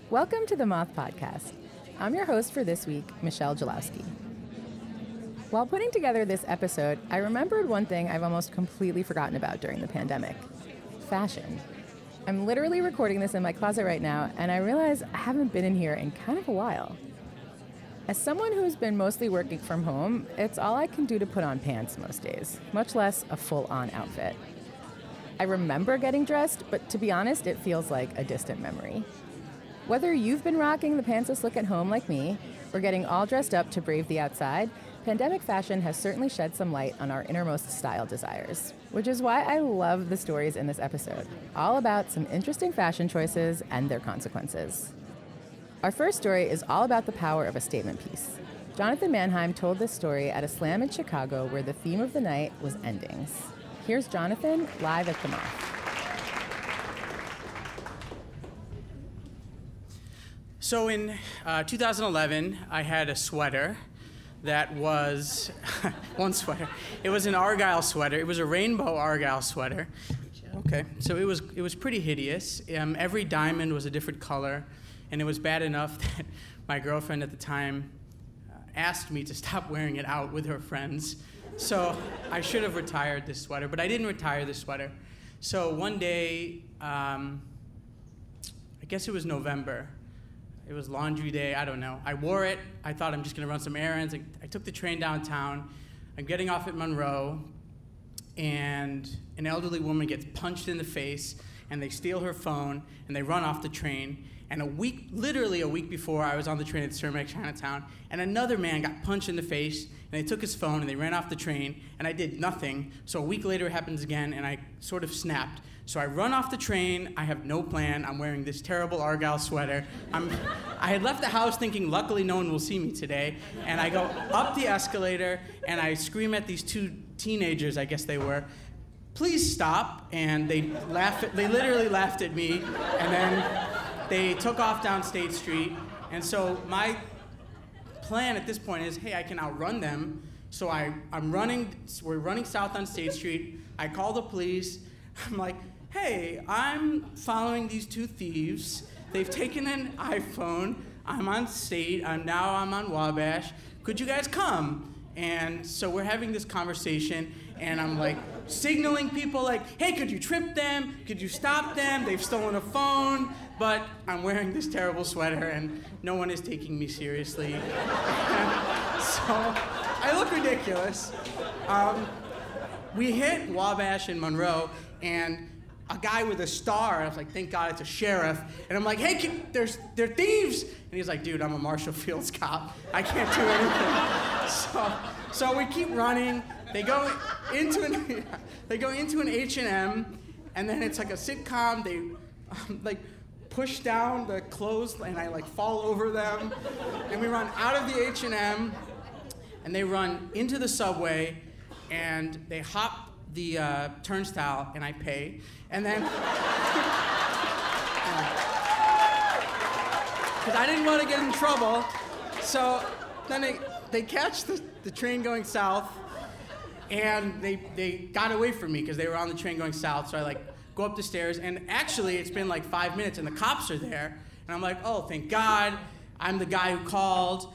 Welcome to the Moth Podcast. I'm your host for this week, Michelle Jalowski. While putting together this episode, I remembered one thing I've almost completely forgotten about during the pandemic: fashion. I'm literally recording this in my closet right now, and I realize I haven't been in here in kind of a while. As someone who's been mostly working from home, it's all I can do to put on pants most days, much less a full-on outfit. I remember getting dressed, but to be honest, it feels like a distant memory. Whether you've been rocking the pantsless look at home like me, or getting all dressed up to brave the outside, pandemic fashion has certainly shed some light on our innermost style desires, which is why I love the stories in this episode, all about some interesting fashion choices and their consequences. Our first story is all about the power of a statement piece. Jonathan Mannheim told this story at a slam in Chicago where the theme of the night was endings. Here's Jonathan live at the Moth. So in 2011, I had a sweater that was, one sweater. It was an Argyle sweater. It was a rainbow Argyle sweater. Okay, so it was pretty hideous. Every diamond was a different color, and it was bad enough that my girlfriend at the time asked me to stop wearing it out with her friends. So I should have retired this sweater, but I didn't retire this sweater. So one day, I guess it was November. It was laundry day, I don't know. I wore it. I thought I'm just gonna run some errands. I took the train downtown. I'm getting off at Monroe, and an elderly woman gets punched in the face, and they steal her phone, and they run off the train. And literally a week before, I was on the train at Cermak, Chinatown, and another man got punched in the face, and they took his phone, and they ran off the train, and I did nothing. So a week later, it happens again, and I sort of snapped. So I run off the train. I have no plan. I'm wearing this terrible Argyle sweater. I had left the house thinking, luckily no one will see me today, and I go up the escalator, and I scream at these two teenagers, I guess they were, "Please stop," and they literally laughed at me, and then they took off down State Street. And so my plan at this point is, hey, I can outrun them. So we're running south on State Street. I call the police. I'm like, hey, I'm following these two thieves. They've taken an iPhone. I'm on State. I'm on Wabash. Could you guys come? And so we're having this conversation, and I'm like signaling people like, hey, could you trip them? Could you stop them? They've stolen a phone. But I'm wearing this terrible sweater, and no one is taking me seriously. So I look ridiculous. We hit Wabash and Monroe, and a guy with a star, I was like, thank God it's a sheriff. And I'm like, hey, they're thieves. And he's like, dude, I'm a Marshall Fields cop. I can't do anything. So we keep running. They go into an H&M, and then it's like a sitcom. They push down the clothes, and I fall over them. And we run out of the H&M, and they run into the subway, and they hop the turnstile, and I pay. And then, because I didn't want to get in trouble, so then they catch the train going south, and they got away from me because they were on the train going south. So I go up the stairs, and actually it's been 5 minutes, and the cops are there, and I'm like, oh, thank God, I'm the guy who called.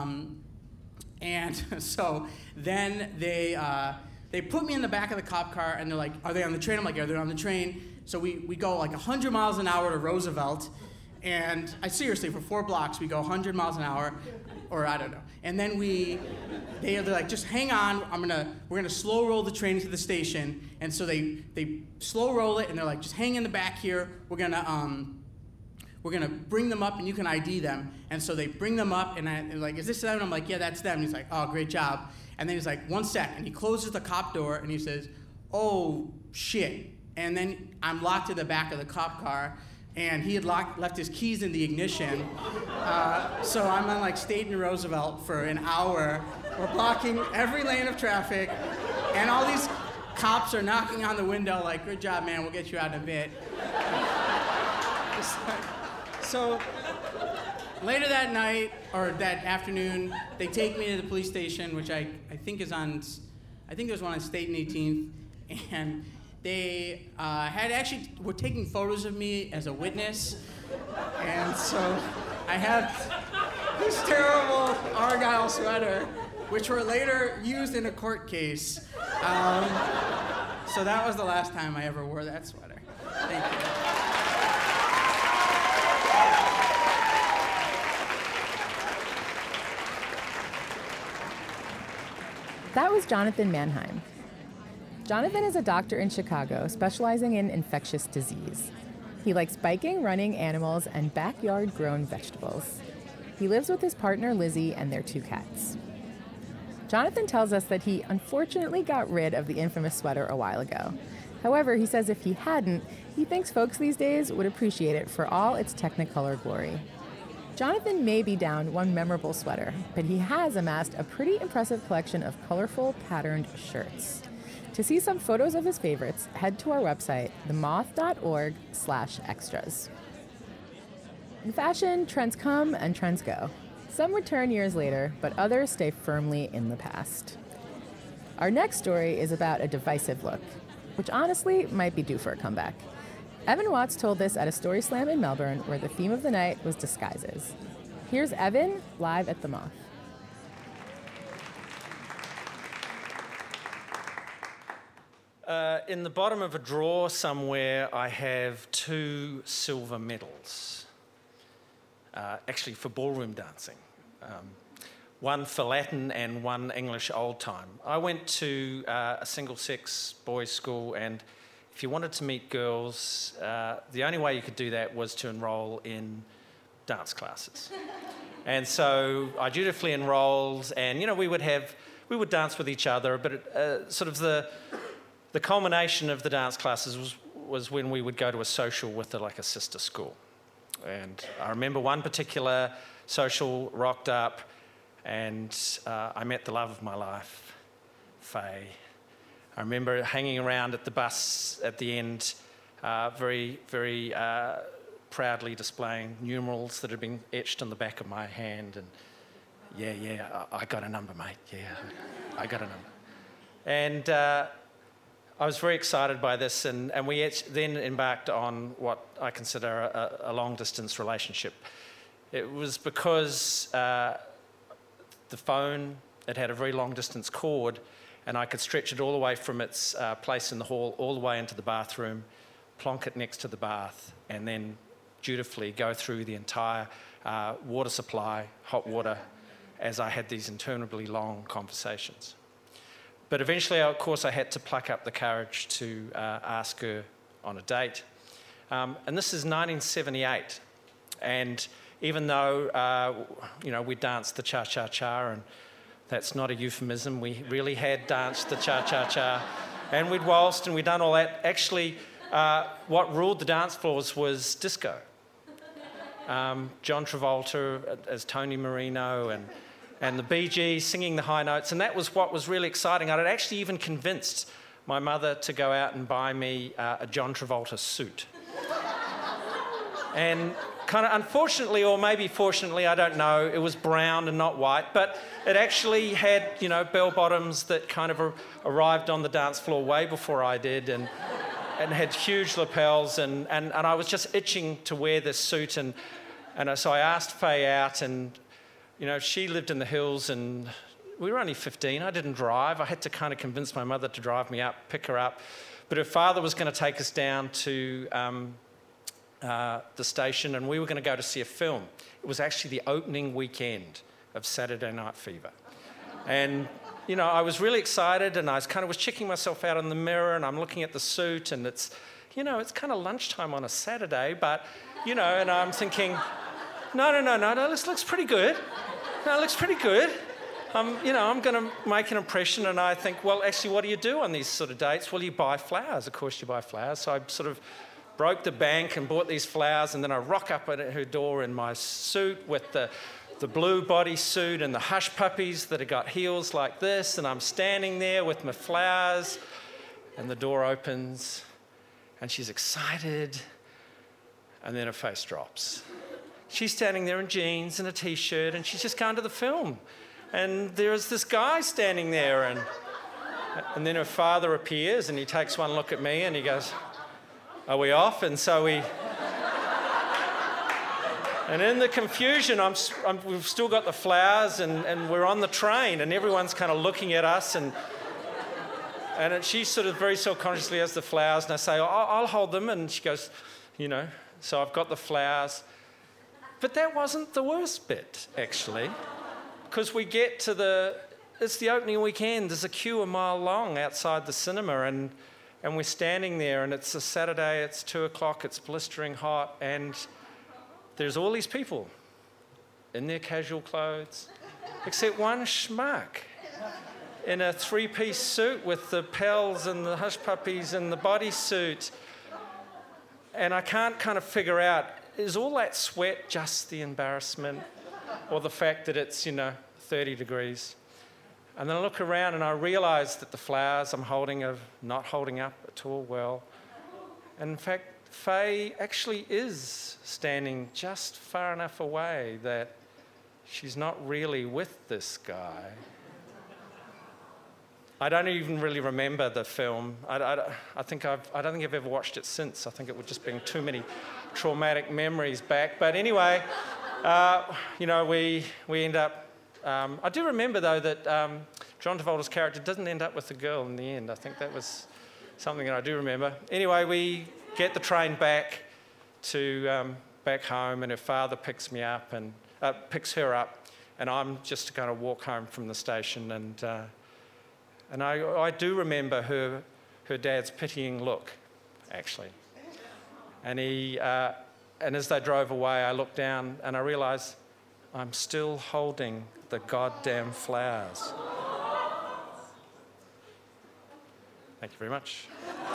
And so then they put me in the back of the cop car, and they're like, are they on the train? I'm like, yeah, they're on the train. So we go 100 miles an hour to Roosevelt, and seriously, for 4 blocks, we go 100 miles an hour, or I don't know. And then they're like, just hang on, we're gonna slow roll the train to the station. And so they slow roll it, and they're like, just hang in the back here, we're gonna bring them up, and you can ID them. And so they bring them up, and they're like, is this them? And I'm like, yeah, that's them. And he's like, oh, great job. And then he's like, 1 sec, and he closes the cop door, and he says, oh, shit. And then I'm locked in the back of the cop car, and he had left his keys in the ignition. So I'm on State and Roosevelt for an hour. We're blocking every lane of traffic, and all these cops are knocking on the window like, good job, man, we'll get you out in a bit. So later that night, or that afternoon, they take me to the police station, which I think is on, I think there's one on State and 18th, and they were taking photos of me as a witness, and so I had this terrible Argyle sweater, which were later used in a court case. So that was the last time I ever wore that sweater. Thank you. That was Jonathan Mannheim. Jonathan is a doctor in Chicago specializing in infectious disease. He likes biking, running, animals, and backyard-grown vegetables. He lives with his partner Lizzie and their 2 cats. Jonathan tells us that he unfortunately got rid of the infamous sweater a while ago. However, he says if he hadn't, he thinks folks these days would appreciate it for all its Technicolor glory. Jonathan may be down one memorable sweater, but he has amassed a pretty impressive collection of colorful, patterned shirts. To see some photos of his favorites, head to our website, themoth.org/extras. In fashion, trends come and trends go. Some return years later, but others stay firmly in the past. Our next story is about a divisive look, which honestly might be due for a comeback. Evan Watts told this at a story slam in Melbourne where the theme of the night was disguises. Here's Evan live at the Moth. In the bottom of a drawer somewhere, I have 2 silver medals, actually for ballroom dancing. One for Latin and one English old time. I went to a single-sex boys' school, and if you wanted to meet girls, the only way you could do that was to enroll in dance classes. And so I dutifully enrolled, and we would dance with each other, but sort of the culmination of the dance classes was when we would go to a social with a sister school. And I remember one particular social rocked up, and I met the love of my life, Faye. I remember hanging around at the bus at the end, very, very proudly displaying numerals that had been etched on the back of my hand, and I got a number, mate, I got a number. And I was very excited by this, and we then embarked on what I consider a long-distance relationship. It was because the phone, it had a very long-distance cord, and I could stretch it all the way from its place in the hall all the way into the bathroom, plonk it next to the bath, and then dutifully go through the entire water supply, hot water, as I had these interminably long conversations. But eventually, of course, I had to pluck up the courage to ask her on a date. And this is 1978. And even though, we danced the cha-cha-cha, and that's not a euphemism, we really had danced the cha-cha-cha, and we'd waltzed and we'd done all that. Actually, what ruled the dance floors was disco. John Travolta as Tony Marino, and the Bee Gees singing the high notes, and that was what was really exciting. I'd actually even convinced my mother to go out and buy me a John Travolta suit. And kind of unfortunately, or maybe fortunately, I don't know, it was brown and not white, but it actually had, bell bottoms that kind of arrived on the dance floor way before I did, and had huge lapels, and I was just itching to wear this suit, and so I asked Faye out, and she lived in the hills, and we were only 15. I didn't drive. I had to kind of convince my mother to drive me up, pick her up. But her father was going to take us down to the station, and we were going to go to see a film. It was actually the opening weekend of Saturday Night Fever. And, I was really excited, and I was checking myself out in the mirror, and I'm looking at the suit, and it's kind of lunchtime on a Saturday, but, and I'm thinking, no, this looks pretty good. No, it looks pretty good. I'm going to make an impression, and I think, well, actually, what do you do on these sort of dates? Well, you buy flowers. Of course, you buy flowers. So I sort of broke the bank and bought these flowers, and then I rock up at her door in my suit with the blue bodysuit and the hush puppies that have got heels like this, and I'm standing there with my flowers, and the door opens, and she's excited, and then her face drops. She's standing there in jeans and a T-shirt, and she's just gone to the film. And there's this guy standing there, and And then her father appears and he takes one look at me and he goes, "Are we off?" And so we... And in the confusion, we've still got the flowers and we're on the train and everyone's kind of looking at us and she sort of very self-consciously has the flowers and I say, I'll hold them. And she goes, so I've got the flowers. But that wasn't the worst bit, actually, because we get to it's the opening weekend. There's a queue a mile long outside the cinema and we're standing there and it's a Saturday, it's 2:00, it's blistering hot and there's all these people in their casual clothes, except one schmuck in a 3-piece suit with the pals and the hush puppies and the bodysuit. And I can't kind of figure out, is all that sweat just the embarrassment or the fact that it's, 30 degrees? And then I look around and I realise that the flowers I'm holding are not holding up at all well. And in fact, Faye actually is standing just far enough away that she's not really with this guy. I don't even really remember the film. I don't think I've ever watched it since. I think it would just bring too many traumatic memories back. But anyway, we end up... I do remember, though, that John Travolta's character doesn't end up with the girl in the end. I think that was something that I do remember. Anyway, we get the train back to back home, and her father picks her up, and I'm just going to walk home from the station, and I do remember her dad's pitying look, actually, and and as they drove away, I looked down and I realised I'm still holding the goddamn flowers. Thank you very much.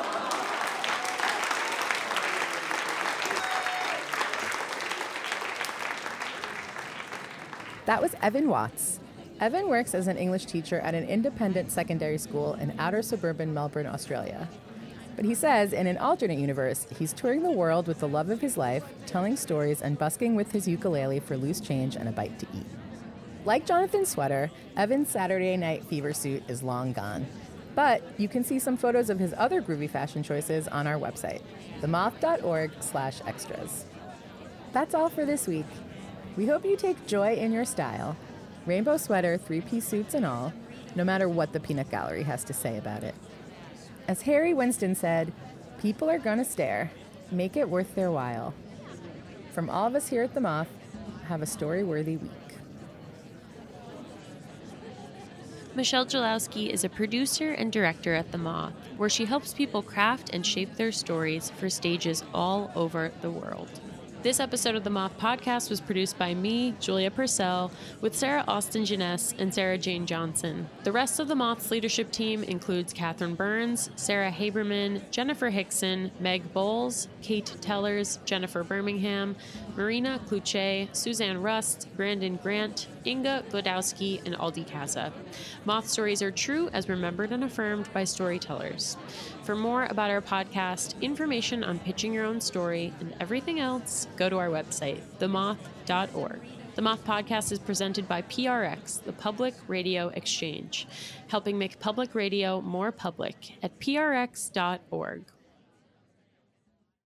That was Evan Watts. Evan works as an English teacher at an independent secondary school in outer suburban Melbourne, Australia. But he says in an alternate universe, he's touring the world with the love of his life, telling stories and busking with his ukulele for loose change and a bite to eat. Like Jonathan's sweater, Evan's Saturday Night Fever suit is long gone. But you can see some photos of his other groovy fashion choices on our website, themoth.org/extras. That's all for this week. We hope you take joy in your style. Rainbow sweater, 3-piece suits and all, no matter what the peanut gallery has to say about it. As Harry Winston said, people are gonna stare. Make it worth their while. From all of us here at The Moth, have a story-worthy week. Michelle Jalowski is a producer and director at The Moth, where she helps people craft and shape their stories for stages all over the world. This episode of The Moth Podcast was produced by me, Julia Purcell, with Sarah Austin Jeunesse and Sarah Jane Johnson. The rest of The Moth's leadership team includes Catherine Burns, Sarah Haberman, Jennifer Hickson, Meg Bowles, Kate Tellers, Jennifer Birmingham, Marina Kluche, Suzanne Rust, Brandon Grant, Inga Glodowski, and Aldi Casa. Moth stories are true as remembered and affirmed by storytellers. For more about our podcast, information on pitching your own story, and everything else, go to our website, themoth.org. The Moth Podcast is presented by PRX, the Public Radio Exchange, helping make public radio more public at prx.org.